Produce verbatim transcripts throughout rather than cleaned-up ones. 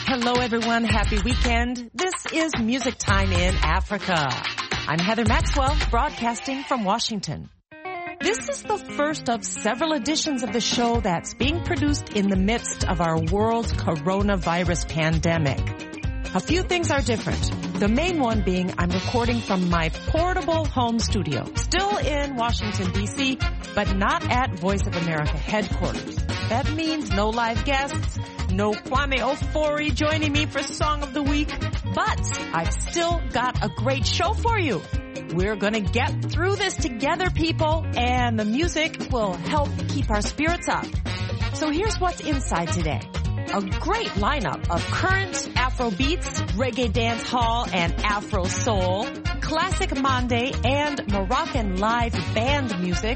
Hello, everyone. Happy weekend. This is Music Time in Africa. I'm Heather Maxwell, broadcasting from Washington. This is the first of several editions of the show that's being produced in the midst of our world's coronavirus pandemic. A few things are different. The main one being I'm recording from my portable home studio, still in Washington, D C, but not at Voice of America headquarters. That means no live guests, no Kwame Ofori joining me for Song of the Week, but I've still got a great show for you. We're gonna get through this together, people, and the music will help keep our spirits up. So here's what's inside today. A great lineup of current Afro beats, reggae dance hall, and Afro soul, classic Mande and Moroccan live band music,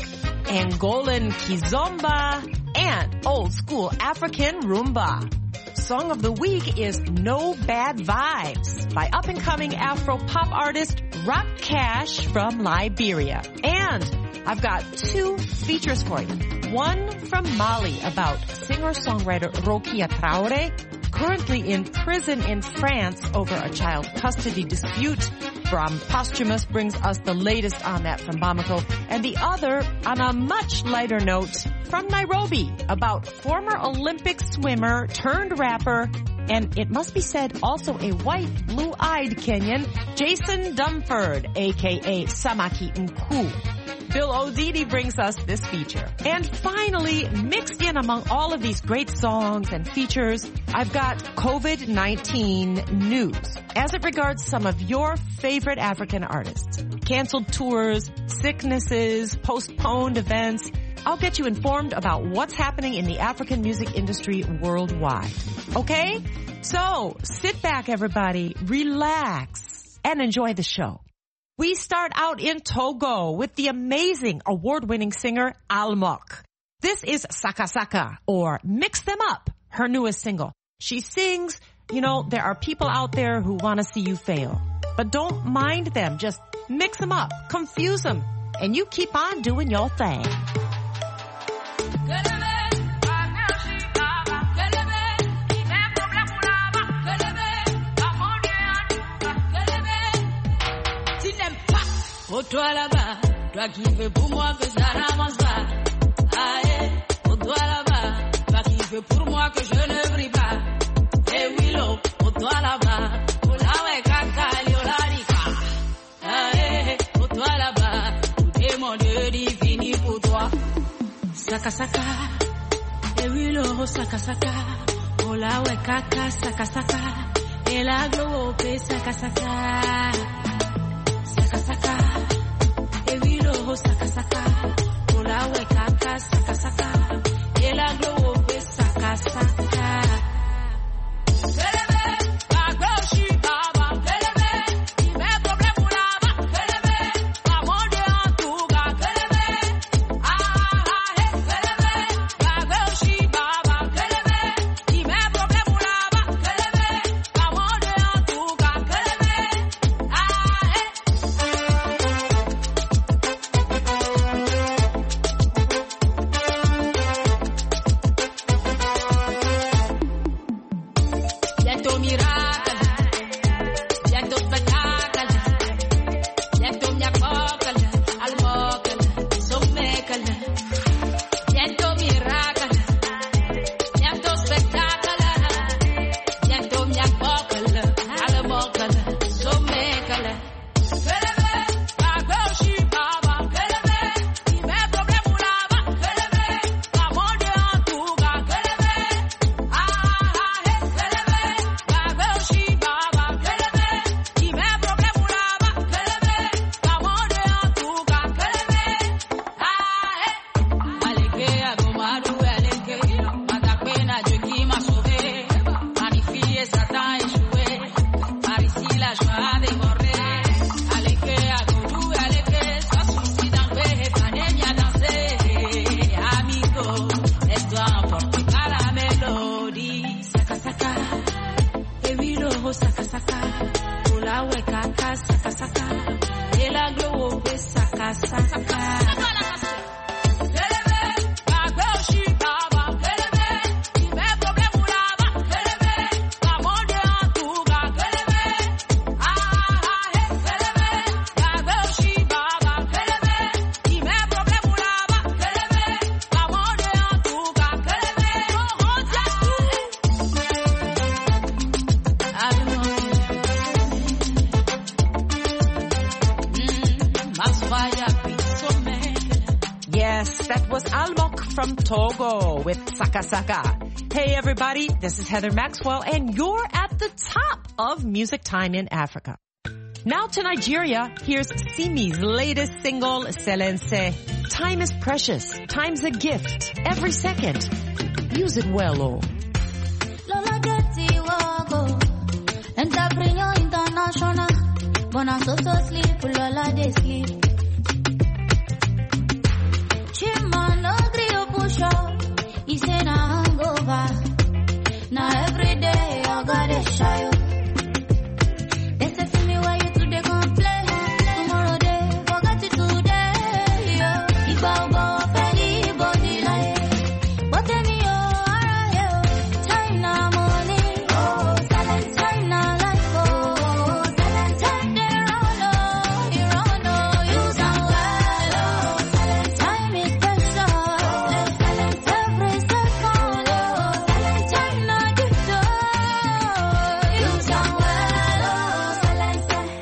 Angolan kizomba, and old school African rumba. Song of the week is No Bad Vibes by up-and-coming Afro pop artist Rock Cash from Liberia. And I've got two features for you. One from Mali about singer-songwriter Rokia Traore, currently in prison in France over a child custody dispute. From Posthumous brings us the latest on that from Bamako. And the other, on a much lighter note, from Nairobi, about former Olympic swimmer turned rapper, and it must be said also a white, blue-eyed Kenyan, Jason Dumford, a k a. Samaki Nku. Bill Odidi brings us this feature. And finally, mixed in among all of these great songs and features, I've got COVID nineteen news as it regards some of your favorite African artists. Canceled tours, sicknesses, postponed events. I'll get you informed about what's happening in the African music industry worldwide. Okay? So, sit back, everybody, relax, and enjoy the show. We start out in Togo with the amazing award-winning singer Almok. This is Saka Saka, or Mix Them Up, her newest single. She sings, you know, there are people out there who want to see you fail. But don't mind them, just mix them up, confuse them, and you keep on doing your thing. Oh toi là-bas, toi qui veux pour moi que ça n'avance pas. Aïe, oh toi là-bas, toi qui veux pour moi que je ne brille pas. Eh oui l'eau, oh toi là-bas, oh là ouais caca, l'olarica. Aïe, oh toi là-bas, tout est mon Dieu divini pour toi. Saka saka, eh oui l'eau, saka saka. Oh là ouais caca, saka saka. Et la globe, saka saka. Saka saka. Saka saka, ola we kaka saka saka, ela glow be saka saka. Kelebe, agoshi baba, kelebe, ime problem ulaba, kelebe, amonde antuga, kelebe, ah ah he, kelebe, agoshi baba, kelebe, ime problem ulaba, kelebe, amonde antuga, kelebe, ah he. Come on. from Togo with Saka Saka. Hey everybody, this is Heather Maxwell and you're at the top of Music Time in Africa. Now to Nigeria, here's Simi's latest single, Selense. Time is precious. Time's a gift. Every second. Use it well, oh. Lola Getty Wago. Entrepreneur international. Bona so so sleep, Lola they sleep. Chima no grill push up. He say na hangover. Now every day I gotta shy up. They say to me why you today gon' play. Tomorrow day, forget it today. Yeah. If I go off anybody like. But then you are here. China money. Oh, silent China life. Oh, silent time they run oh, you run oh, use and well oh, silent time is precious. Oh, silent every second oh, silent China gift oh, use and well oh, silent.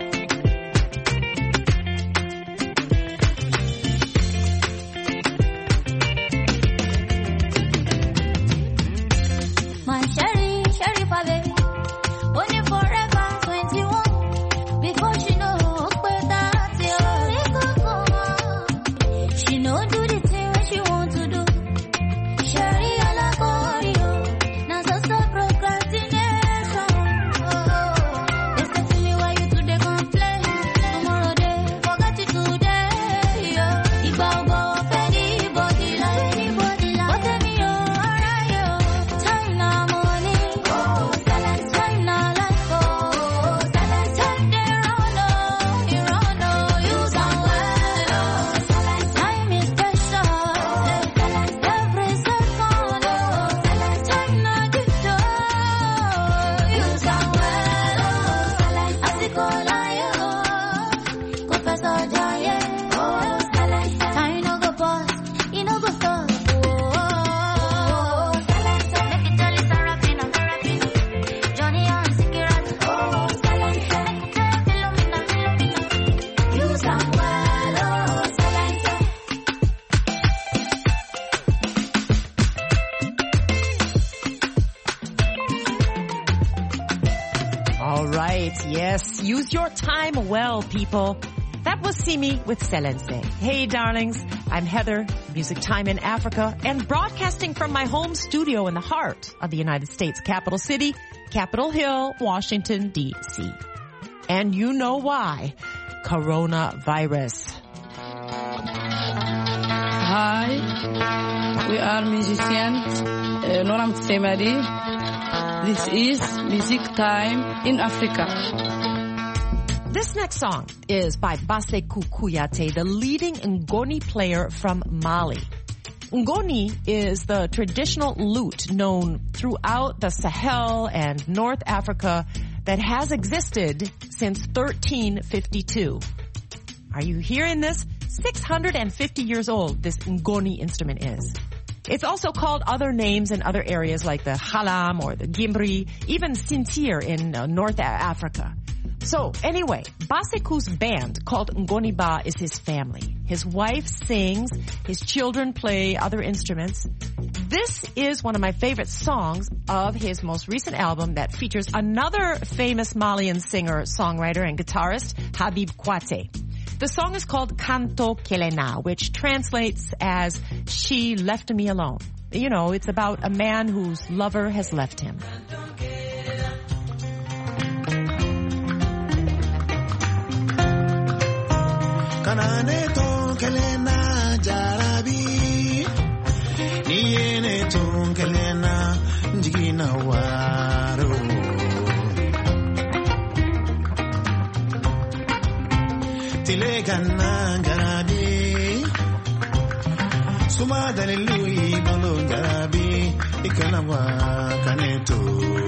My Sherry, Sherry baby, only forever twenty-one. Before she know, but that's your she know do the thing when she want to do. Sherry ala choreo, now so so procrastination. Oh, they say to me why you today gon' play. Tomorrow day, forget it today. Yeah, if I go off anybody like anybody like. But tell me oh, alright yo, China money. Oh, silent China life. Oh, silent time they run oh, you run oh, use and well oh, silent time is precious. Oh, silent every second oh, silent China gift oh, use and well oh, silent Asikola yo, Professor Jaye. Oh, silent time no go pause, you no go stop. Oh, silent make it tell it's a rapping, I'm rapping. Johnny and Sikirat. Oh, silent make it tell Philomena, Philomena. Use and well oh, silent. All right, yes, use your time well, people. That was Simi with Selense. Hey, darlings, I'm Heather, Music Time in Africa, and broadcasting from my home studio in the heart of the United States capital city, Capitol Hill, Washington, D C And you know why. Coronavirus. Hi, we are musicians. Uh, Noram Tsemadi. This is Music Time in Africa. This next song is by Baseku Kuyate, the leading Ngoni player from Mali. Ngoni is the traditional lute known throughout the Sahel and North Africa that has existed since thirteen fifty-two. Are you hearing this? six hundred fifty years old this Ngoni instrument is. It's also called other names in other areas like the Halam or the Gimbri, even Sintir in uh, North Africa. So anyway, Baseku's band called Ngoniba is his family. His wife sings, his children play other instruments. This is one of my favorite songs of his most recent album that features another famous Malian singer, songwriter, and guitarist, Habib Kwate. The song is called Kanto Kelena, which translates as She Left Me Alone. You know, it's about a man whose lover has left him. Kanane to kelena jarabi, niene to kelena jigina waro. Tile kana jarabi, suma dalilui bolo jarabi, ikana wa kaneto.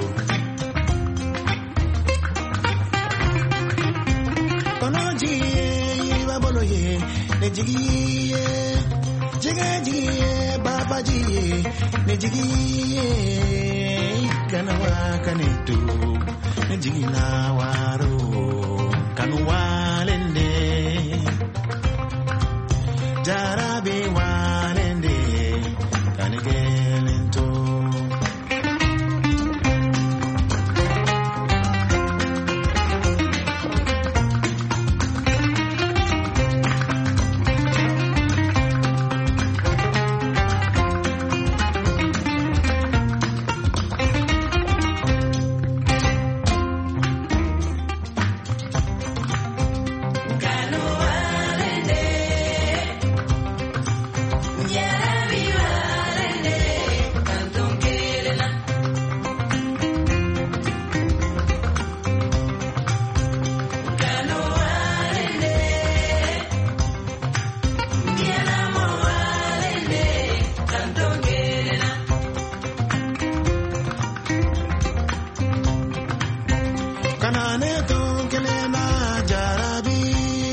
Ne jigiye, jiga jigiye, baba jigiye, ne jigiye, kanawa kanetu, ne jigina waro, kanuwalende, jarabe walende, Ane tunkelena jarabi.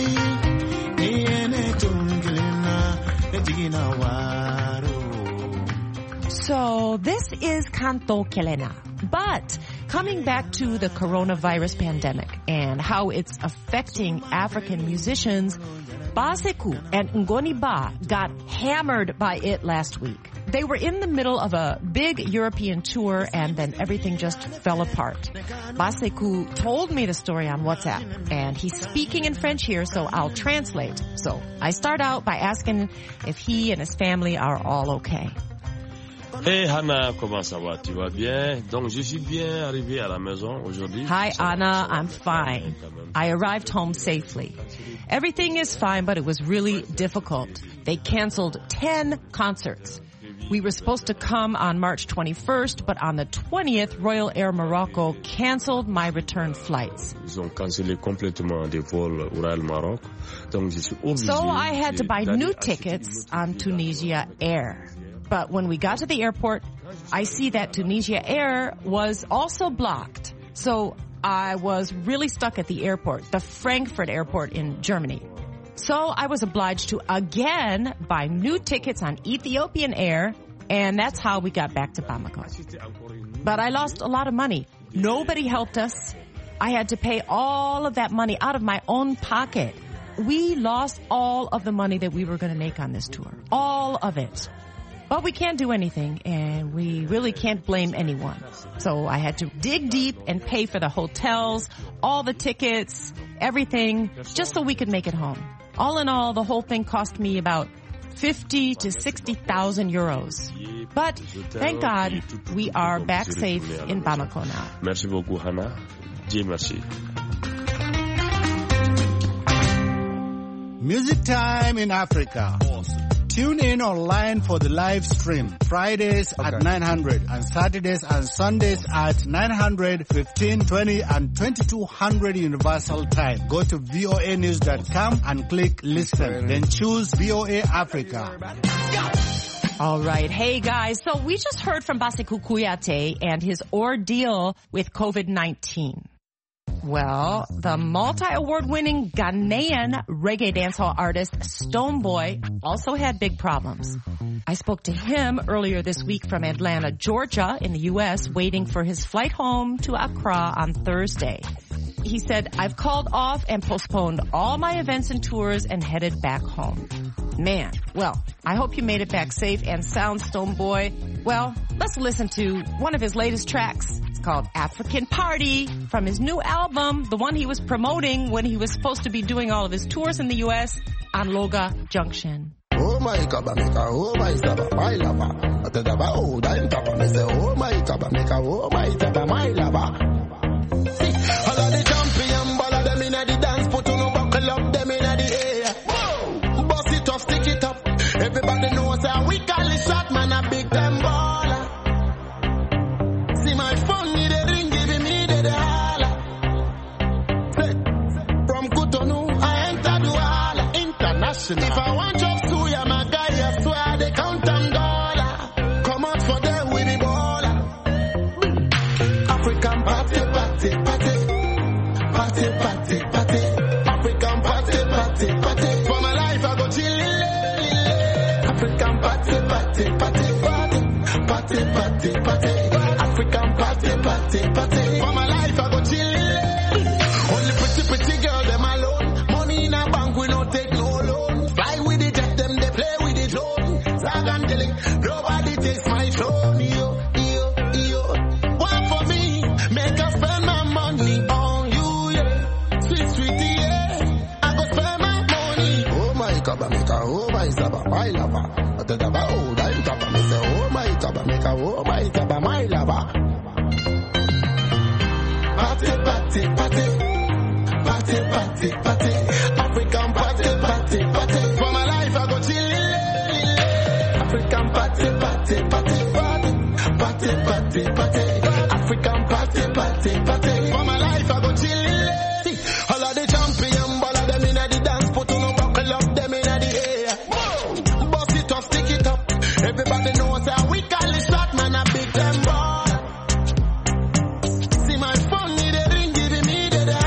Iene tunkelena ejigina waru. So this is Canto Kelena. But coming back to the coronavirus pandemic and how it's affecting African musicians, Baseku and Ngoni Ba got hammered by it last week. They were in the middle of a big European tour and then everything just fell apart. Baseku told me the story on WhatsApp and he's speaking in French here, so I'll translate. So I start out by asking if he and his family are all okay. Hey Hannah, comment ça va? Tu vas bien? Donc je suis bien arrivé à la maison aujourd'hui. Hi Anna, I'm fine. I arrived home safely. Everything is fine, but it was really difficult. They canceled ten concerts. We were supposed to come on March twenty-first, but on the twentieth, Royal Air Morocco canceled my return flights. Ils ont cancellé complètement des vols au Royal Maroc. Donc je suis obligé. So I had to buy new tickets on Tunisia Air. But when we got to the airport, I see that Tunisia Air was also blocked. So I was really stuck at the airport, the Frankfurt airport in Germany. So I was obliged to again buy new tickets on Ethiopian Air, and that's how we got back to Bamako. But I lost a lot of money. Nobody helped us. I had to pay all of that money out of my own pocket. We lost all of the money that we were going to make on this tour. All of it. But we can't do anything, and we really can't blame anyone. So I had to dig deep and pay for the hotels, all the tickets, everything, just so we could make it home. All in all, the whole thing cost me about fifty to sixty thousand euros. But thank God we are back safe in Bamako now. Merci beaucoup, Hannah. Dieu merci. Music Time in Africa. Tune in online for the live stream. Fridays okay. at nine hundred and Saturdays and Sundays at nine hundred, fifteen, twenty and twenty-two hundred Universal Time. Go to V O A news dot com and click listen. Then choose V O A Africa. All right. Hey, guys. So we just heard from Baseku Kuyate and his ordeal with COVID nineteen. Well, the multi-award-winning Ghanaian reggae dancehall artist Stonebwoy also had big problems. I spoke to him earlier this week from Atlanta, Georgia, in the U S, waiting for his flight home to Accra on Thursday. He said, I've called off and postponed all my events and tours and headed back home. Man, well, I hope you made it back safe and sound, Stonebwoy. Well, let's listen to one of his latest tracks. It's called African Party from his new album, the one he was promoting when he was supposed to be doing all of his tours in the U S on Loga Junction. Oh my kaba meka, oh my saba, my lava. Atadaba, oh, dime papa, me say, oh my kaba meka, oh my saba, my lava. All of the champion, ball of them in the dance, put on a buckle up them in the air. Whoa, bust it up, stick it up. Everybody knows how we call it shot, man, a big time baller. See my phone, need a ring, giving me the, the holla. From Cotonou, I enter Douala, international. If I want job to ya, my guy, I swear they count them dollar. Come out for them with the baller. African party, party, party. Party, party, party. African party, party, party. For my life, I go chill. African party, party, party, party. Party, party, party. African party, party, party. For my life, I go chill. Only pretty, pretty girl, them alone. Money in a bank, we don't take no loan. Fly with the jet, them they play with the drone. Zag and telling, nobody takes my throne. Yo, yo, yo. One for me, make us spend my money on you, yeah. Sweet, sweetie, yeah. I go spend my money. Oh my kaba meka, oh my saba, my lava. Atadaba, oh, dime kaba, me say, oh my kaba meka, oh my saba, my lava. Party, party, party. Party, party, party. African party, party, party. For my life, I go chill. African party, party, party, party. Party, party, party. African party, party, party. For my life, I go chill. All of the champion, all of them in the dance, put on a buckle up them in the air. Whoa, bust it up, stick it up. Everybody knows how we call it shot, man, a big time ball. See my phone, need a ring, giving me the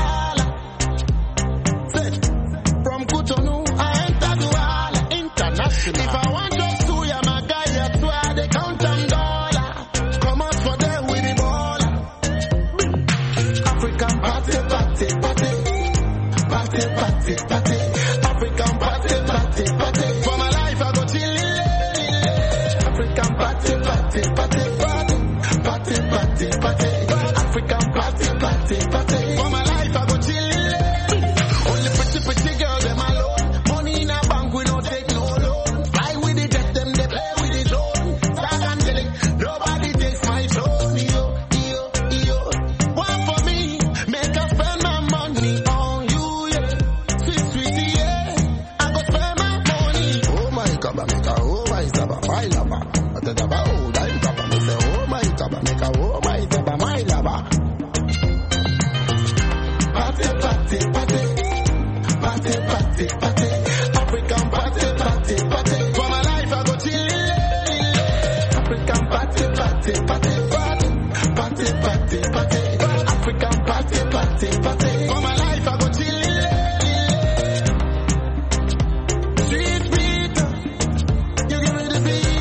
party, party. African party, party, party. For my life I go chill. African party, party, party, party, party, party, party. African party, party, party. For my life I go chill. Only pretty, pretty girls them alone. Money in a bank we don't take no loan. Fly with the jet them they play with the drone. Tag angelic, nobody takes my throne. Yo, yo, yo. One for me, make us spend my money on you, yeah. Sweet, sweetie, yeah. I go spend my money. Oh my God, make a oh my Saba, my lover. I tell you about oh, I'm Papa. Me say oh my God, make a oh my Saba, my lover. Party, party, party, party, party, party. African party, party, party. For my life I go chill. African party, party, party, party, party, party, party. African party, party, party. For my life I go chill. Sweet beat, you give me the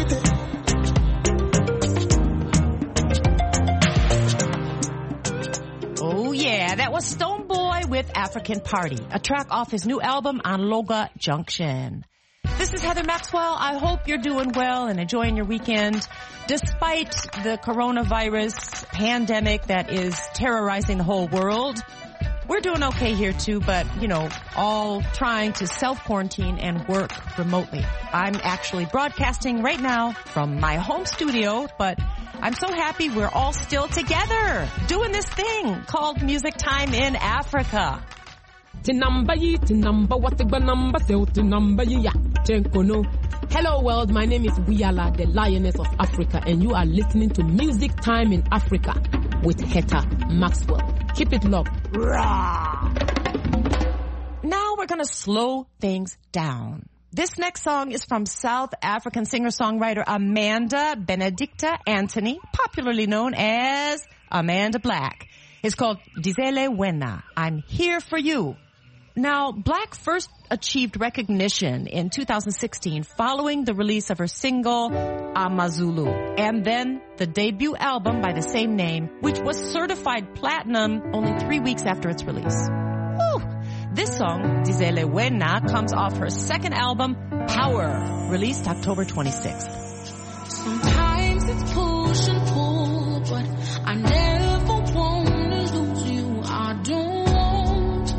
beat. Oh yeah, that was Stone Boy with African Party, a track off his new album on Loga Junction. This is Heather Maxwell. I hope you're doing well and enjoying your weekend. Despite the coronavirus pandemic that is terrorizing the whole world, we're doing okay here too, but, you know, all trying to self-quarantine and work remotely. I'm actually broadcasting right now from my home studio, but I'm so happy we're all still together doing this thing called Music Time in Africa. Tinamba yi, tinamba watigba number, so tinamba yi ya, chenkono. Hello world, my name is Wiala, the Lioness of Africa, and you are listening to Music Time in Africa with Heather Maxwell. Keep it locked. Rah! Now we're gonna slow things down. This next song is from South African singer-songwriter Amanda Benedicta Anthony, popularly known as Amanda Black. It's called Dizele Wena, I'm Here For You. Now, Black first achieved recognition in two thousand sixteen following the release of her single, Amazulu, and then the debut album by the same name, which was certified platinum only three weeks after its release. Whew. This song, Dizele Wena, comes off her second album, Power, released October twenty-sixth. Sometimes it's push and pull, but I never want to lose you. I don't want.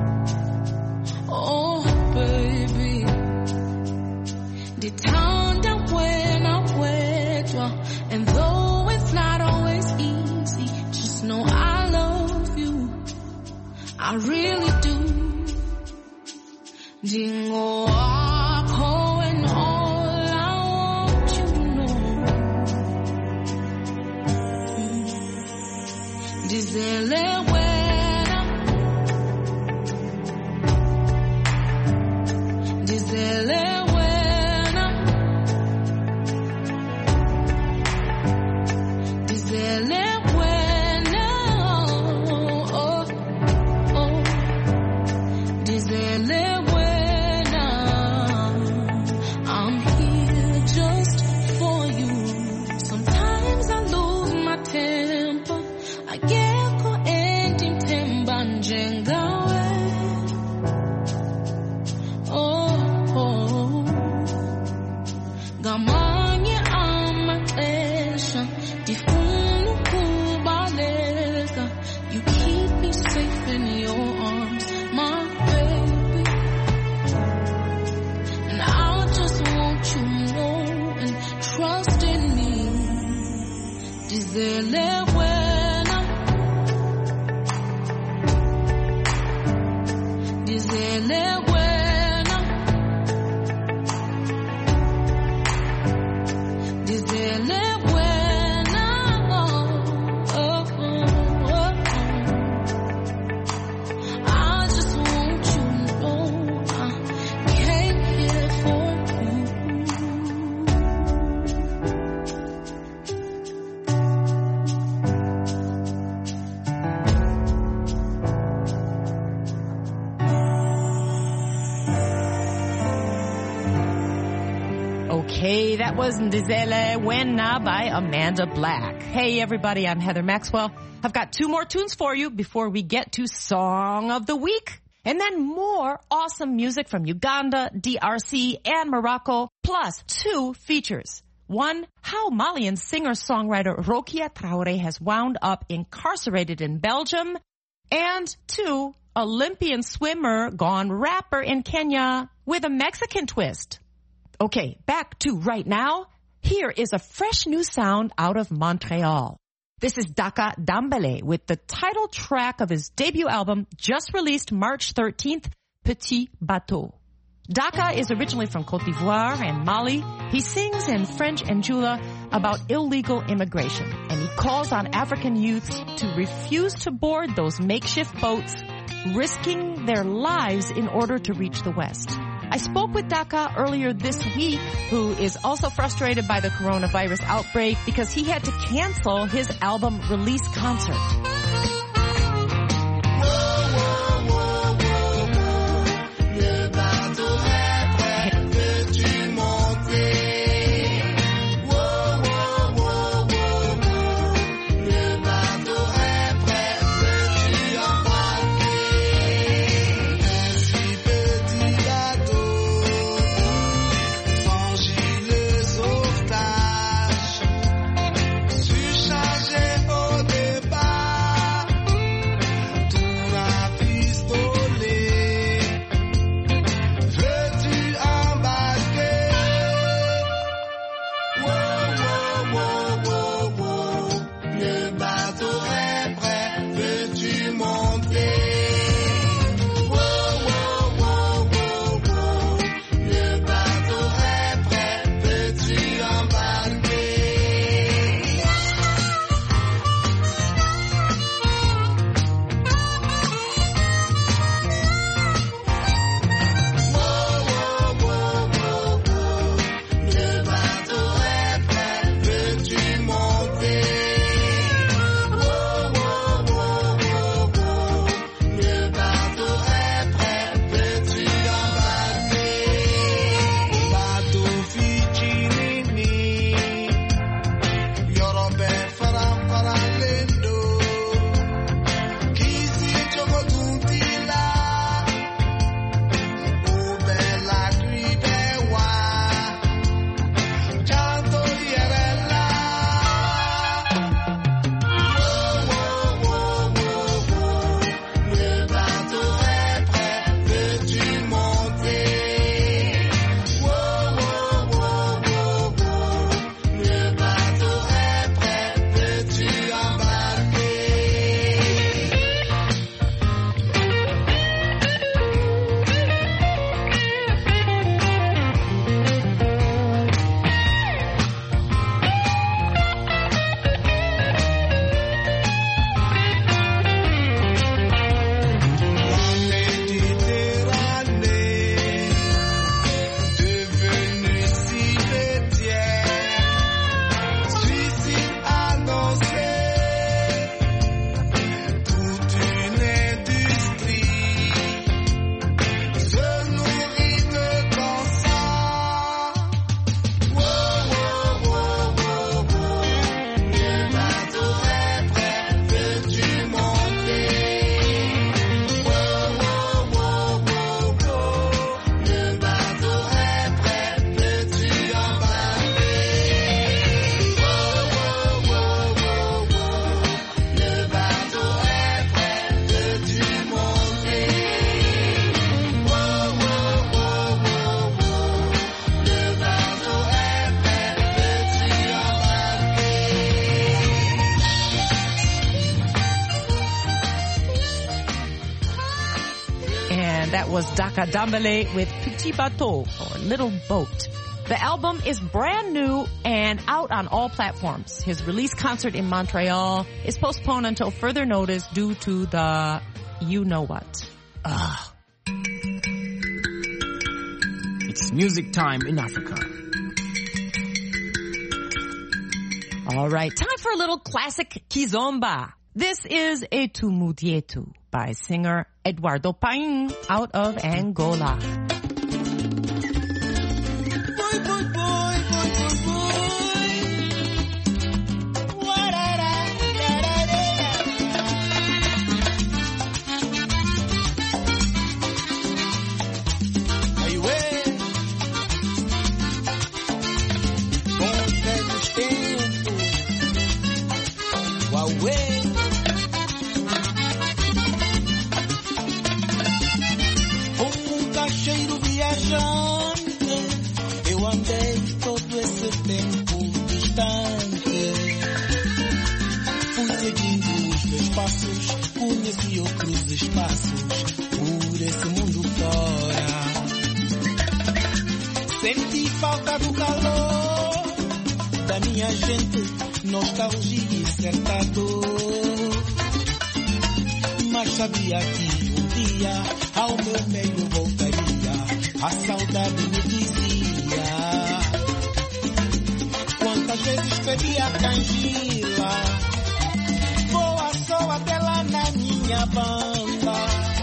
Oh, baby. The time that when I wait, and though it's not always easy, just know I love you. I really do. Dingo wako and all I want you to know. Dizele wena, dizele wena, dizele wena, oh, oh, dizele wena. I'm here just for you. Sometimes I lose my temper. I get ko ending temba njengawe. Oh, oh. Gamanye amaxesha ndifuna ukubaleka. You keep me safe in your arms, my baby. And I just want you to know and trust in me. Dizele wena, dizele wena, dizele wena, oh, oh, oh, oh. I just want you to know I came here for you. Okay, that was Ndizele Wena by Amanda Black. Hey everybody, I'm Heather Maxwell. I've got two more tunes for you before we get to Song of the Week. And then more awesome music from Uganda, D R C, and Morocco, plus two features. One, how Malian singer-songwriter Rokia Traore has wound up incarcerated in Belgium. And two, Olympian swimmer gone rapper in Kenya with a Mexican twist. Okay, back to right now. Here is a fresh new sound out of Montreal. This is Daka Dambele with the title track of his debut album just released March thirteenth, Petit Bateau. Daka is originally from Côte d'Ivoire and Mali. He sings in French and Jula about illegal immigration, and he calls on African youths to refuse to board those makeshift boats, risking their lives in order to reach the West. I spoke with Daka earlier this week, who is also frustrated by the coronavirus outbreak because he had to cancel his album release concert. That was Daka Dambele with Petit Bateau, or Little Boat. The album is brand new and out on all platforms. His release concert in Montreal is postponed until further notice due to the you-know-what. Ugh. It's music time in Africa. All right, time for a little classic kizomba. This is Etu Mudietu by singer Eduardo Paim out of Angola. passos, conheci outros espaços por esse mundo fora. Senti falta do calor da minha gente, nostalgia e certa dor. Mas sabia que um dia ao meu meio voltaria, a saudade me dizia. Quantas vezes pedi a canjila, voa só até lá na minha banda.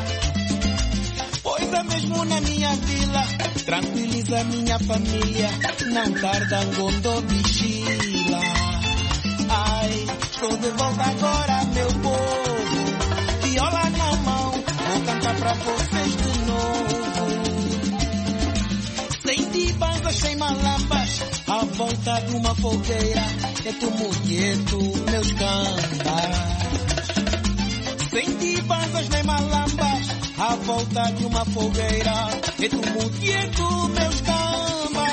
Pois é mesmo na minha vila, tranquiliza minha família, não tarda ngondo bichila. Ai, estou de volta agora, meu povo, viola na mão, vou cantar pra vocês de novo. Sem dibanzas, sem malambas, à volta de uma fogueira, é tu mulheto, meus cambas. Sem dibanzas, nem malambas, à volta de uma fogueira, é tu mulheto, meus cambas.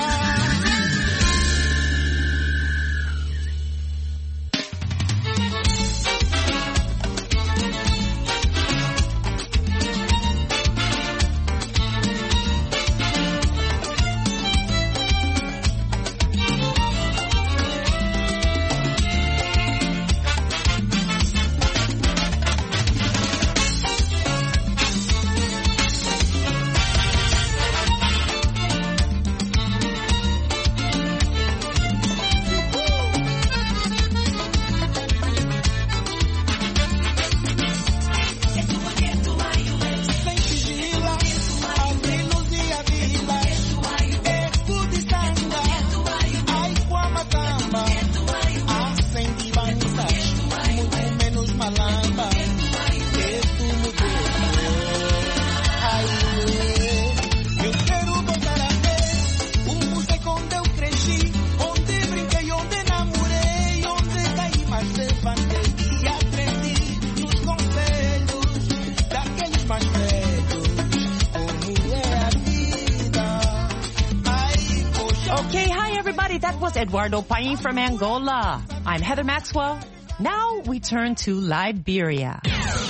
Eduardo Paim from Angola. I'm Heather Maxwell. Now we turn to Liberia.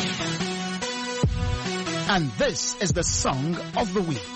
And this is the song of the week.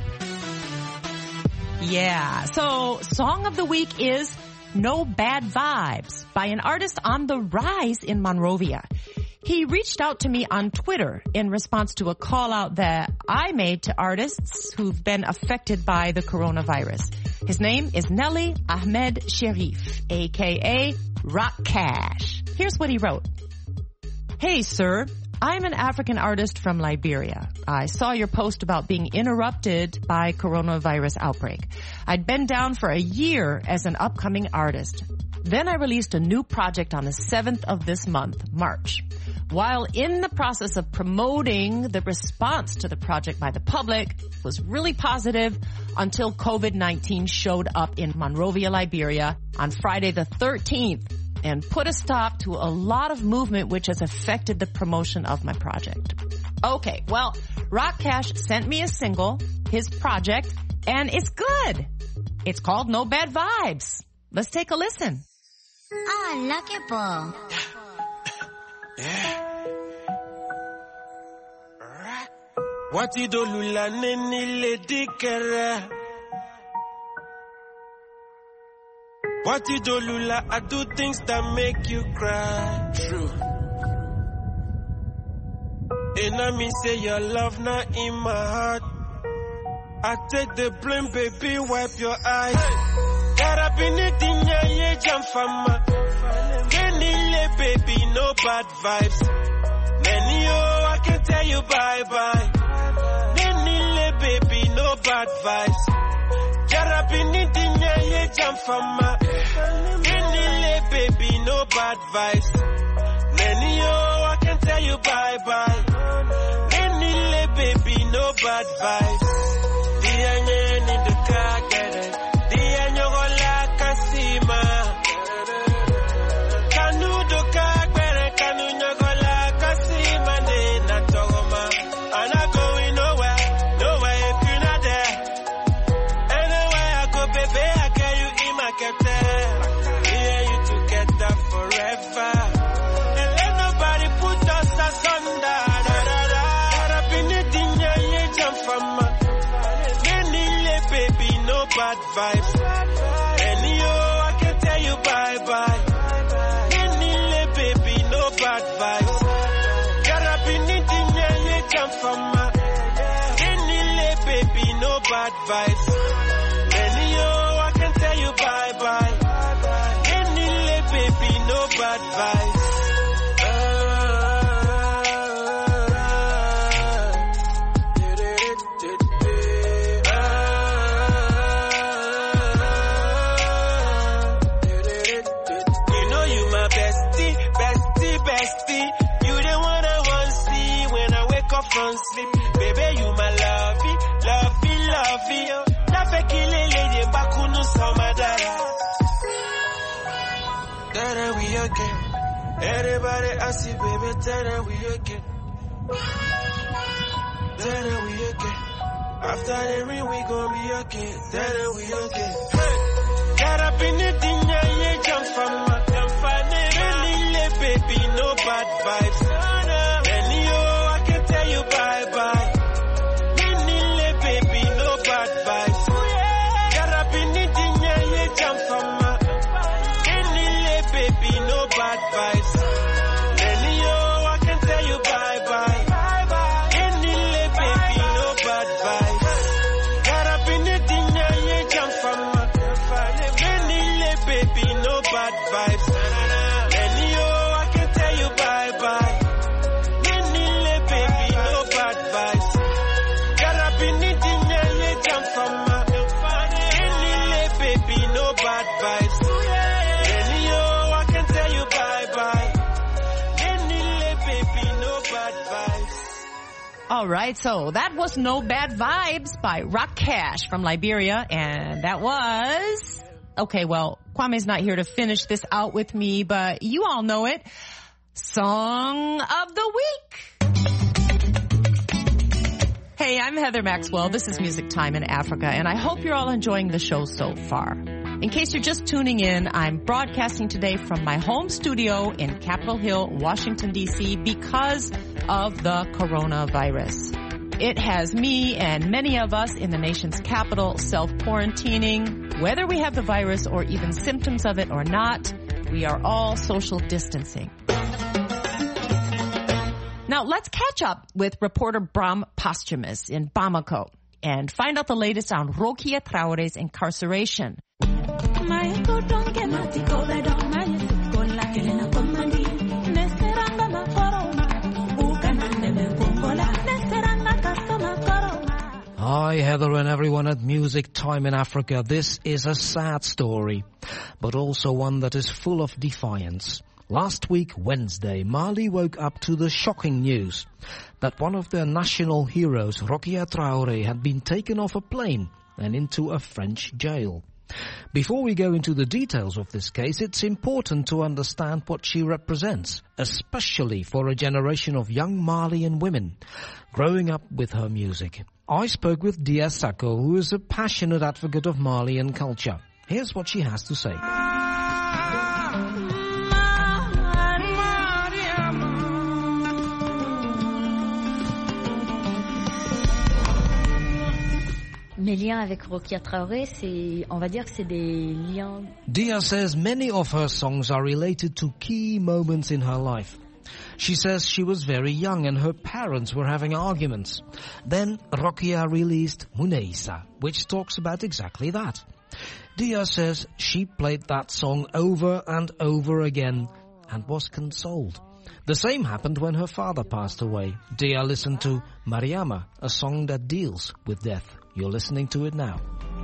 Yeah, so song of the week is No Bad Vibes by an artist on the rise in Monrovia. He reached out to me on Twitter in response to a call out that I made to artists who've been affected by the coronavirus. His name is Nelly Ahmed Sherif, aka Rock Cash. Here's what he wrote. Hey, sir. I'm an African artist from Liberia. I saw your post about being interrupted by coronavirus outbreak. I'd been down for a year as an upcoming artist. Then I released a new project on the seventh of this month, March. While in the process of promoting, the response to the project by the public was really positive until COVID nineteen showed up in Monrovia, Liberia on Friday the thirteenth and put a stop to a lot of movement which has affected the promotion of my project. Okay, well, Rock Cash sent me a single, his project, and it's good. It's called No Bad Vibes. Let's take a listen. Ah, lucky ball. Wati do lula neni le dikere. Wati do lula, I do things that make you cry. True. And I mean say your love not in my heart. I take the blame, baby, wipe your eyes. Gotta be needing ya ye jam fama. Neni le baby, no bad vibes. Neni oh, I can tell you bye bye. Baby, no bad vibes. Jarabini dinya ye jam fama. Nini baby, no bad vibes. Neni yo, I can tell you bye bye. Nini baby, no bad vibes. Dianye in the car, get it. Dianye gola kasima. Kanu do ka kwere kanu nyogola kasima de na togoma. And I going nowhere. Yeah, you together forever. And let nobody put vibes. Nenio, I can tell you bye bye. Nenile baby, no bad vibes. Carabiniti nye jump from my. Nenile baby, no bad vibes. Nenio, I can tell you bye bye. Nenile baby, no bad vibes. From sleep, baby, you my lovey, lovey, lovey. La fekile lady bakunu samadara. Tere we okay. Everybody I see, baby, tere we okay. Tere we okay. After the ring we gon' be okay. Tere we okay. Hey, got up in the dinner, you jump from my family, baby, no bad vibes. You bye bye. Nenile baby, no bad vibes. Carabinidinya ye jump from my. Nenile baby, no bad vibes. Nenio, I can tell you bye bye. Nenile baby, no bad vibes. Carabinidinya ye jump from my. Nenile baby, no bad vibes. Nenio, I can tell you bye bye. All right, so that was No Bad Vibes by Rock Cash from Liberia, and that was... Okay, well, Kwame's not here to finish this out with me, but you all know it. Song of the Week. Hey, I'm Heather Maxwell. This is Music Time in Africa, and I hope you're all enjoying the show so far. In case you're just tuning in, I'm broadcasting today from my home studio in Capitol Hill, Washington, D C because of the coronavirus. It has me and many of us in the nation's capital self-quarantining. Whether we have the virus or even symptoms of it or not, we are all social distancing. Now, let's catch up with reporter Bram Posthumus in Bamako and find out the latest on Rokia Traore's incarceration. Hi, Heather and everyone at Music Time in Africa. This is a sad story, but also one that is full of defiance. Last week, Wednesday, Mali woke up to the shocking news that one of their national heroes, Rokia Traore, had been taken off a plane and into a French jail. Before we go into the details of this case, it's important to understand what she represents, especially for a generation of young Malian women growing up with her music. I spoke with Dia Sako, who is a passionate advocate of Malian culture. Here's what she has to say. Mes liens avec Rokia Traoré, c'est, on va dire que c'est des liens. Dia says many of her songs are related to key moments in her life. She says she was very young and her parents were having arguments. Then Rokia released Muneisa, which talks about exactly that. Dia says she played that song over and over again and was consoled. The same happened when her father passed away. Dia listened to Mariama, a song that deals with death. You're listening to it now.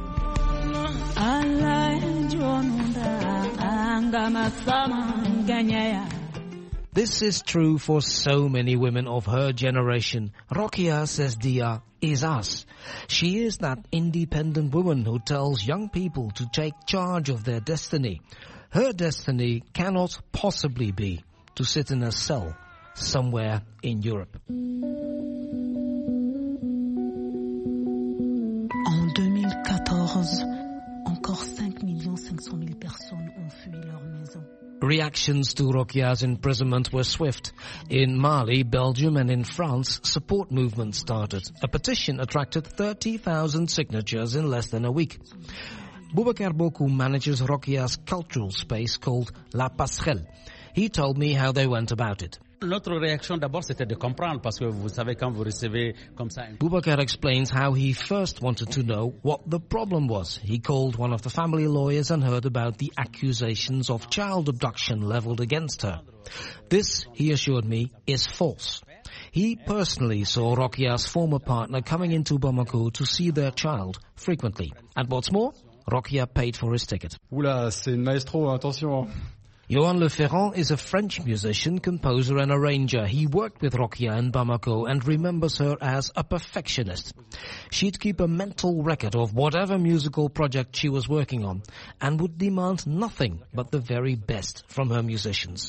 This is true for so many women of her generation. Rokia, says Dia, is us. She is that independent woman who tells young people to take charge of their destiny. Her destiny cannot possibly be to sit in a cell somewhere in Europe. En deux mille quatorze, encore cinq millions cinq cent mille personnes ont fui leur maison. Reactions to Rokia's imprisonment were swift. In Mali, Belgium and in France, support movements started. A petition attracted thirty thousand signatures in less than a week. Boubacar Bokou manages Rokia's cultural space called La Passerelle. He told me how they went about it. Notre réaction d'abord c'était de comprendre parce que vous savez quand vous recevez comme ça. Boubacar explains how he first wanted to know what the problem was. He called one of the family lawyers and heard about the accusations of child abduction leveled against her. This, he assured me, is false. He personally saw Rokia's former partner coming into Bamako to see their child frequently. And what's more, Rokia paid for his ticket. Oula, c'est une maestro, attention. Johan Le Ferrand is a French musician, composer and arranger. He worked with Rokia in Bamako and remembers her as a perfectionist. She'd keep a mental record of whatever musical project she was working on and would demand nothing but the very best from her musicians.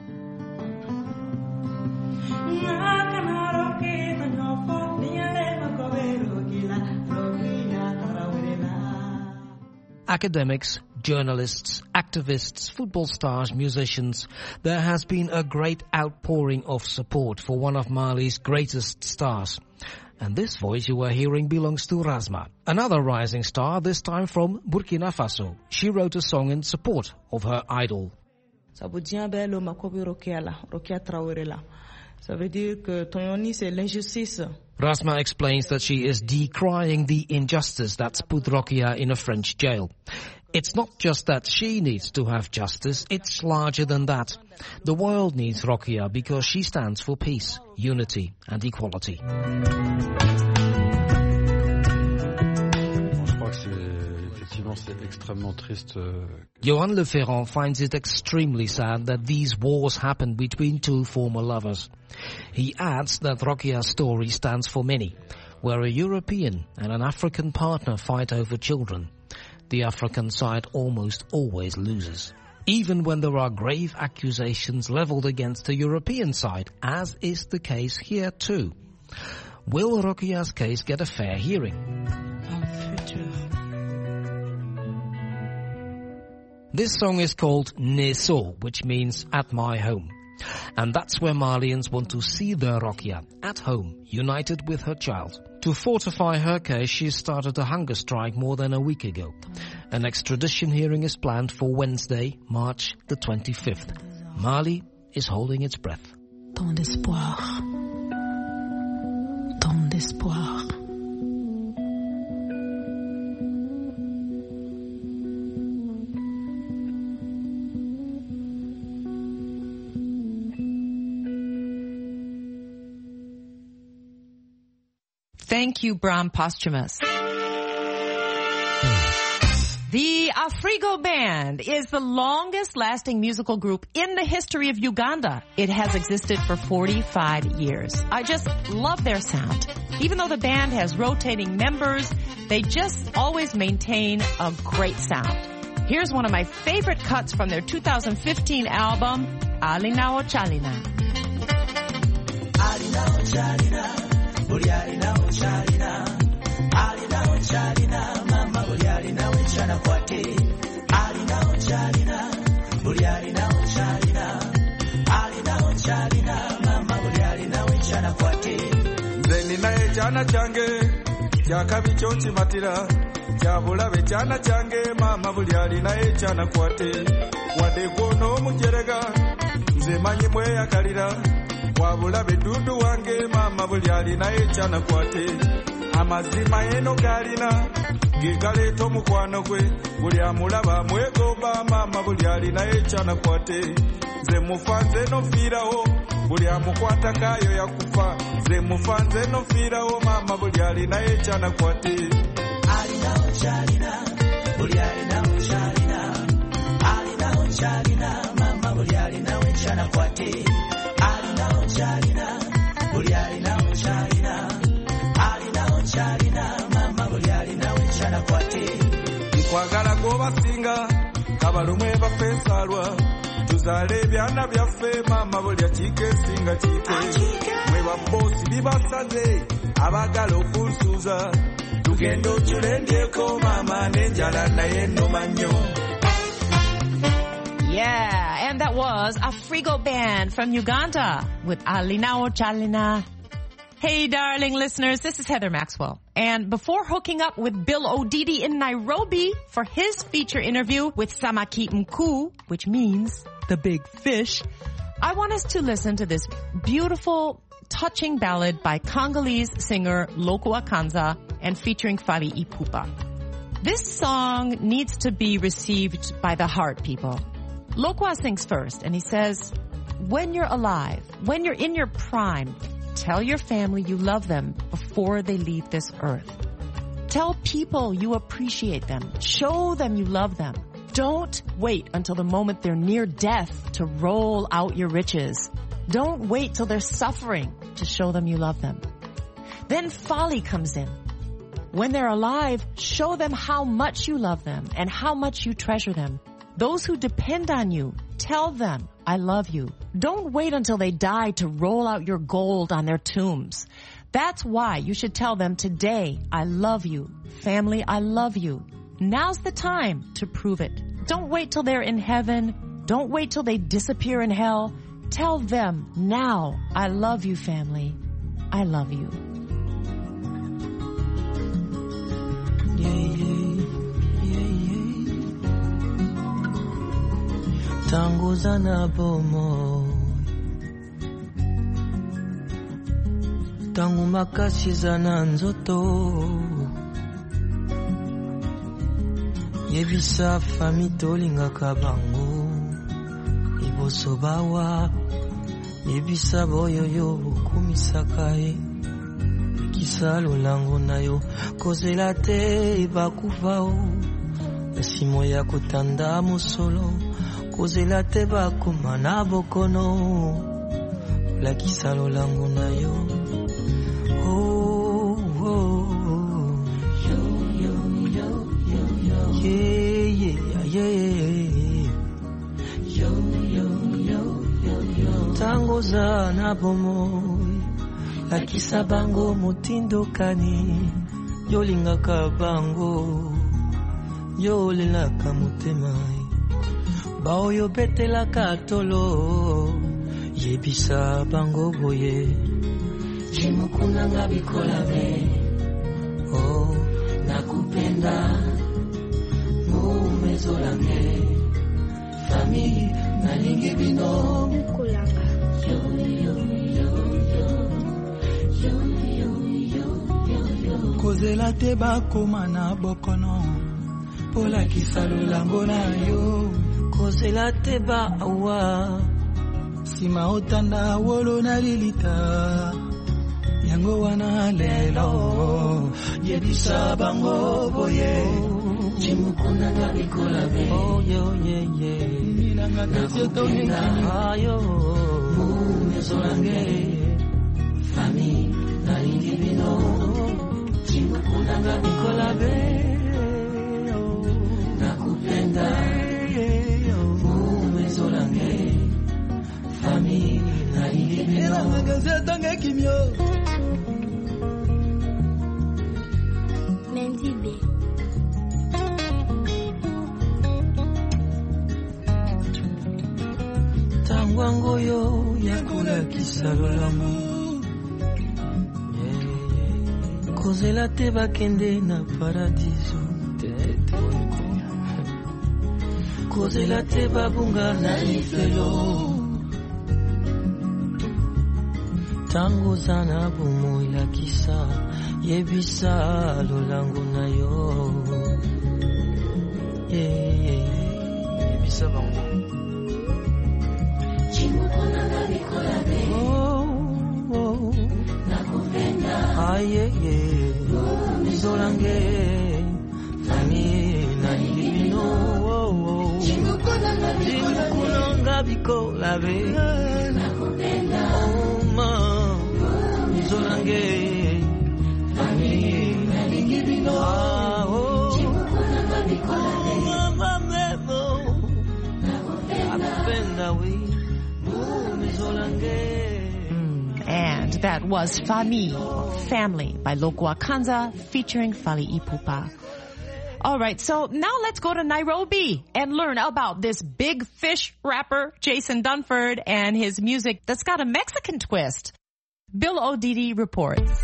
Academics, journalists, activists, football stars, musicians, there has been a great outpouring of support for one of Mali's greatest stars. And this voice you were hearing belongs to Rasma, another rising star, this time from Burkina Faso. She wrote a song in support of her idol. Ça veut dire belle Makobi Rokia là, Rokia Traoré là. Ça veut dire que Toyoni c'est l'injustice. Rasma explains that she is decrying the injustice that's put Rokia in a French jail. It's not just that she needs to have justice, it's larger than that. The world needs Rokia because she stands for peace, unity and equality. Johan Le Ferrand finds it extremely sad that these wars happened between two former lovers. He adds that Rokia's story stands for many, where a European and an African partner fight over children. The African side almost always loses, even when there are grave accusations leveled against the European side, as is the case here too. Will Rokia's case get a fair hearing? This song is called Neso, which means at my home. And that's where Malians want to see their Rokia, at home, united with her child. To fortify her case, she started a hunger strike more than a week ago. An extradition hearing is planned for Wednesday, March the twenty-fifth. Mali is holding its breath. Tant d'espoir. Tant d'espoir. Thank you, Bram Posthumus. The Afrigo Band is the longest-lasting musical group in the history of Uganda. It has existed for forty-five years. I just love their sound. Even though the band has rotating members, they just always maintain a great sound. Here's one of my favorite cuts from their two thousand fifteen album, Alina Ochalina. Alina Ochalina. Bulialina Ochalina, Alina Ochalina, Mama Bulialina Wichana Kwate, Alina Ochalina, Bulialina Ochalina, Alina Ochalina, Mama Bulialina Wichana Kwate. Zenina Echana Change, Jakabi Chonchi Matira, Jabula Vechana Change, Mama Bulialina Echana Kwate, Wadeko no Mujerega, Zemani Mwea Kalira. Wabula bedudu wange mama buli alina echana kwate amazima eno kalina gigaleto mukwano gwe buli amulaba mwegomba mama buli alina echana kwate ze mufanze no firawo buli amukwata kayo yakufa ze mufanze no firawo mama buli alina echana kwate alina ochalina buli alina ochalina alina ochalina mama buli alina echana kwate Ochalina, Bulialina, Ochalina, Alina, Ochalina, Mama Bulialina, Wichana Kwate. Nkwagala goba singa, kabalumwe bafensalwa, tuzale byana byaffe mama bulya chike singa chike. Mwe babosi bibasaze, abagala okunsuuza, tugenda otulendyeko mama nenjala naye nomanyo. Yeah, and that was Afrigo Band from Uganda with Alina Ochalina. Hey, darling listeners, this is Heather Maxwell. And before hooking up with Bill Odidi in Nairobi for his feature interview with Samaki Mkuu, which means the big fish, I want us to listen to this beautiful, touching ballad by Congolese singer Lokua Kanza and featuring Fally Ipupa. This song needs to be received by the heart, people. Lokua sings first, and he says, when you're alive, when you're in your prime, tell your family you love them before they leave this earth. Tell people you appreciate them. Show them you love them. Don't wait until the moment they're near death to roll out your riches. Don't wait till they're suffering to show them you love them. Then Fally comes in. When they're alive, show them how much you love them and how much you treasure them. Those who depend on you, tell them, I love you. Don't wait until they die to roll out your gold on their tombs. That's why you should tell them today, I love you. Family, I love you. Now's the time to prove it. Don't wait till they're in heaven. Don't wait till they disappear in hell. Tell them now, I love you, family. I love you. Yeah, yeah, yeah, yeah. Tango zana bomo, tango makasi zana nzoto. Yebisa fami tolinga kabango, iboso bawa. Yebisa boyo yo kumisakae, kisalo lango nayo kozela te bakufao. Simo ya kutanda musolo, kozela te bakumana bokono. La kisalo lango nayo. Oh oh. Yo yo yo yo yo. Yeah yeah yeah. Yo yo yo yo yo. Tango zana bomoy, la kisabango mutindo kani. Yolinga kabango, yolela kamutemai. Bao yo bete la katolo, yebisa bango boye. Jimukuna ngabikolabe, oh nakupenda, mumezolange. Famille nalingi bino kulanga. Yo yo yo yo yo yo yo yo yo. Kozela te bakoma na bokono, pola kisalo lango na yo. Kozela te ba awa, sima otanda wolo na lilita. Yango wana lelo, yebisa bango boye. Chimukuna ngabikola be. Oh yo yeah yeah. Mina ngakasio tonga ayo. Mumezolange. Fami na indibino. Chimukuna ngabikola be. Nakupenda. Mumezolange. Fami na indibino. Mina ngakasio tonga kimyo. Mendibe. Tangwango yo yakula kisalo lamu. Kozela te bakende na paradiso. Kozela te babunga na lifelo. Tango zana bumo ila kisa, yebisa lolango na yo. Yeah, yeah, yebisa bango. Oh, oh, nakupenda. Aye, yeah. Mizolange, fami na ilibino. Oh, oh. Chimukulanga bikola be. Nakupenda. Oh, ma. Mizolange, fami na ilibino. Ah, oh. Chimukulanga bikola be. Oh, mama, mo. Nakupenda we. And that was Fami, Family by Lokua Kanza featuring Fally Ipupa. All right, so now let's go to Nairobi and learn about this big fish rapper, Jason Dunford, and his music that's got a Mexican twist. Bill Odidi reports.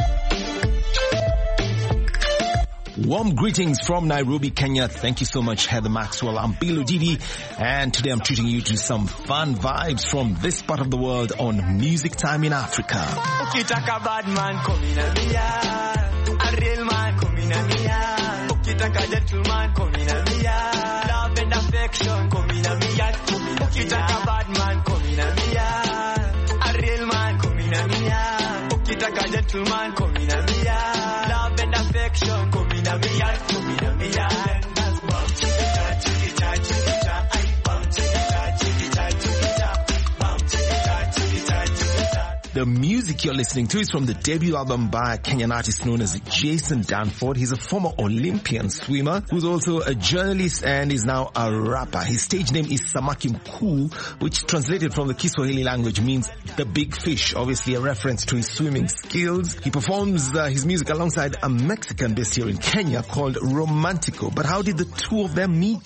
Warm greetings from Nairobi, Kenya. Thank you so much, Heather Maxwell. I'm Bill Odidi, and today I'm treating you to some fun vibes from this part of the world on Music Time in Africa. Ukitaka bad man come in a mia, a real man come in a mia. Ukitaka gentleman come in a mia, love and affection come in a mia. Ukitaka bad man come in a mia, a real man come in a mia. Ukitaka gentleman come in a mia, love and affection come in a mia, come in a mia. Bum chicka chicka chicka, ay bum chicka chicka chicka, bum chicka chicka chicka. The music you're listening to is from the debut album by a Kenyan artist known as Jason Danford. He's a former Olympian swimmer who's also a journalist and is now a rapper. His stage name is Samaki Mkuu, which translated from the Kiswahili language means the big fish, obviously a reference to his swimming skills. He performs uh, his music alongside a Mexican based here in Kenya called Romantico. But how did the two of them meet?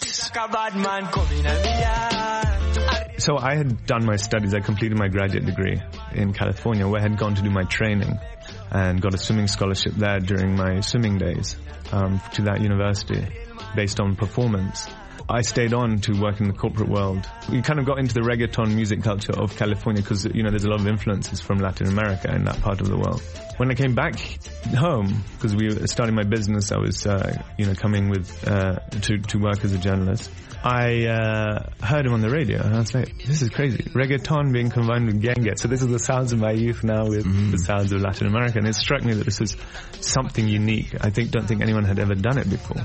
So I had done my studies. I completed my graduate degree in California, where I had gone to do my training and got a swimming scholarship there during my swimming days um, to that university based on performance. I stayed on to work in the corporate world. We kind of got into the reggaeton music culture of California because, you know, there's a lot of influences from Latin America in that part of the world. When I came back home, because we were starting my business, I was, uh, you know, coming with, uh, to, to work as a journalist. I uh, heard him on the radio, and I was like, this is crazy. Reggaeton being combined with genge. So this is the sounds of my youth now with mm. the sounds of Latin America. And it struck me that this was something unique. I think don't think anyone had ever done it before.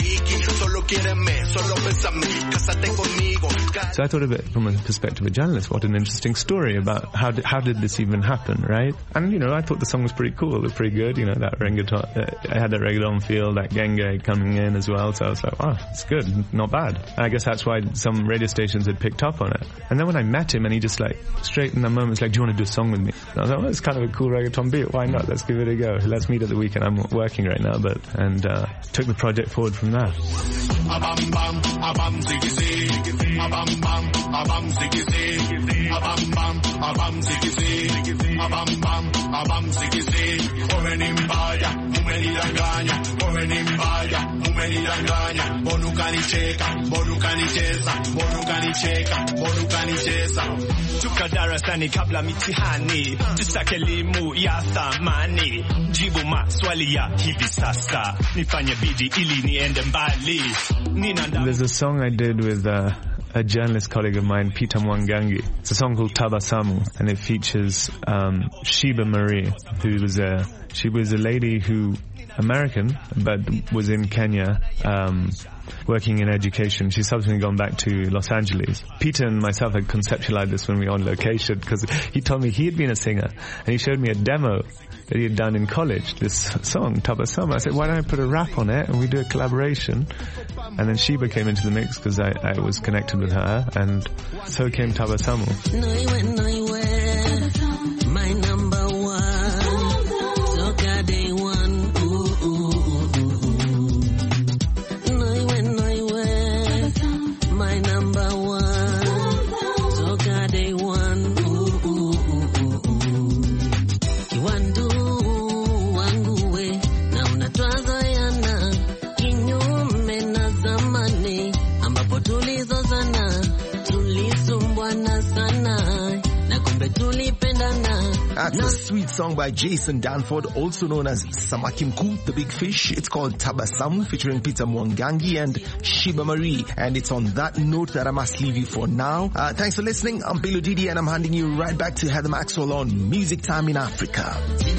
So I thought of it from a perspective of a journalist. What an interesting story about how did, how did this even happen, right? And, you know, I thought the song was pretty cool. It was pretty good. You know, that reggaeton, uh, I had that reggaeton feel, that genge coming in as well. So I was like, wow, it's good. Not bad. And I guess that's why some radio stations had picked up on it. And then when I met him and he just like, straight in the moment, was like, do you want to do a song with me? And I was like, well, it's kind of a cool reggaeton beat. Why not? Let's give it a go. Let's meet at the weekend. I'm working right now, but, and, uh, took the project forward from there. Abam bam, abam ziggy zig, abam bam, abam ziggy zig, abam bam, abam ziggy zig, abam bam, abam ziggy zig. Umenimbaya, umenidanganya, umenimbaya, umenidanganya. Bonukani cheka, bonukani cheza, bonukani cheka, bonukani cheza. Tuka darasani kabla mitihani, tusake elimu ya thamani. Jibu maswali ya hivi sasa, nifanye bidii ili niende mbali. There's a song I did with uh, a journalist colleague of mine, Peter Mwangangi. It's a song called Tabasamu, and it features um, Sheba Marie, who was a she was a lady who American but was in Kenya um, working in education. She's subsequently gone back to Los Angeles. Peter and myself had conceptualized this when we were on location because he told me he had been a singer and he showed me a demo that he had done in college, this song, Tabasamu. I said, why don't I put a rap on it and we do a collaboration? And then Sheba came into the mix because I, I was connected with her, and so came Tabasamu. My number one, Soca day one, ooh, ooh, ooh, ooh. My number one, Soca day one, ooh, ooh, ooh, ooh. Kiwandu wangu we, na unatwaza yana, kinyume na zamani, ambapo tulizozana, tulisumbwana sana, na kumbe tulipendana. That's a sweet song by Jason Danford, also known as Samaki Mkuu, the big fish. It's called Tabasamu, featuring Peter Mwangangi and Sheba Marie. And it's on that note that I must leave you for now. Uh, thanks for listening. I'm Bill Odidi, and I'm handing you right back to Heather Maxwell on Music Time in Africa.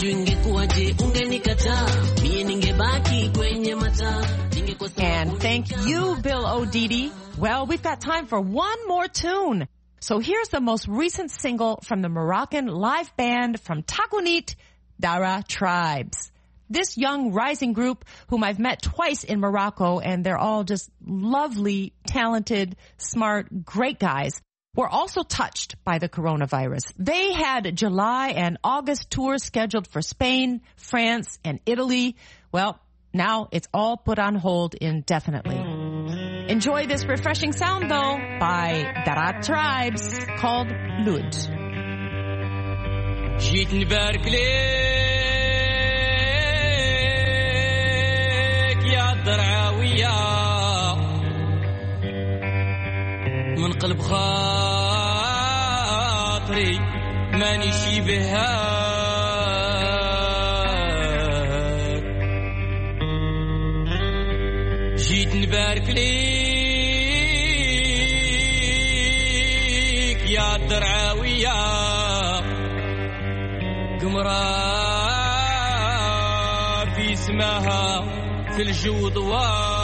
And thank you, Bill Odidi. Well, we've got time for one more tune. So here's the most recent single from the Moroccan live band from Takounit, Dara Tribes. This young rising group, whom I've met twice in Morocco, and they're all just lovely, talented, smart, great guys, were also touched by the coronavirus. They had July and August tours scheduled for Spain, France, and Italy. Well, now it's all put on hold indefinitely. Enjoy this refreshing sound, though, by Dara Tribes, called Lud. جيت نبارك ليك يا الدرعاوية من قلب خاطري ماني شي بها جيت نبارك ليك يا الدرعاوية قمرة في سماها في الجو ضوار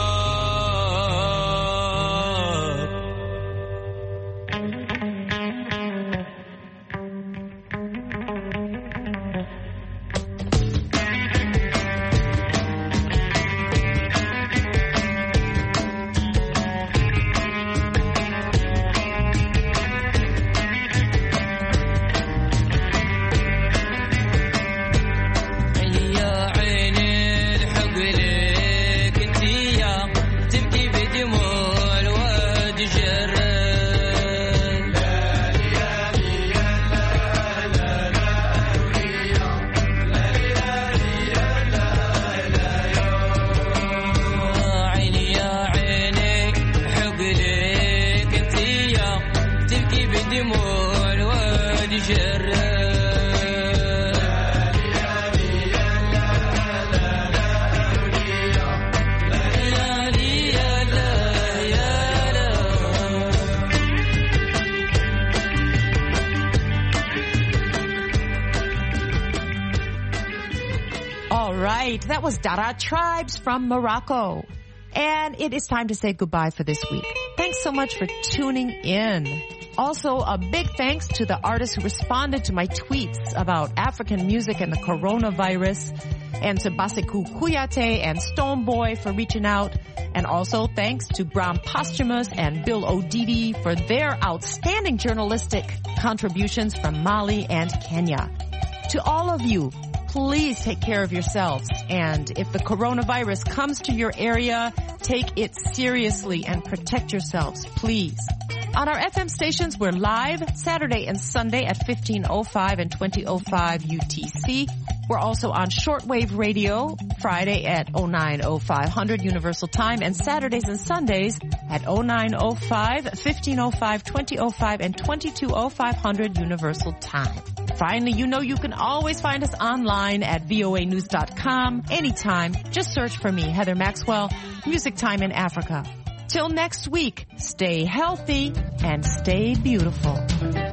That was Dara Tribes from Morocco. And it is time to say goodbye for this week. Thanks so much for tuning in. Also, a big thanks to the artists who responded to my tweets about African music and the coronavirus, and to Basiku Kuyate and Stoneboy for reaching out. And also thanks to Bram Posthumous and Bill Odidi for their outstanding journalistic contributions from Mali and Kenya. To all of you, please take care of yourselves. And if the coronavirus comes to your area, take it seriously and protect yourselves, please. On our F M stations, we're live Saturday and Sunday at fifteen oh five and twenty oh five U T C. We're also on shortwave radio Friday at oh nine oh five hundred Universal Time, and Saturdays and Sundays at oh nine oh five, fifteen oh five, twenty oh five, and twenty-two oh five hundred Universal Time. Finally, you know you can always find us online at V O A news dot com anytime. Just search for me, Heather Maxwell, Music Time in Africa. Till next week, stay healthy and stay beautiful.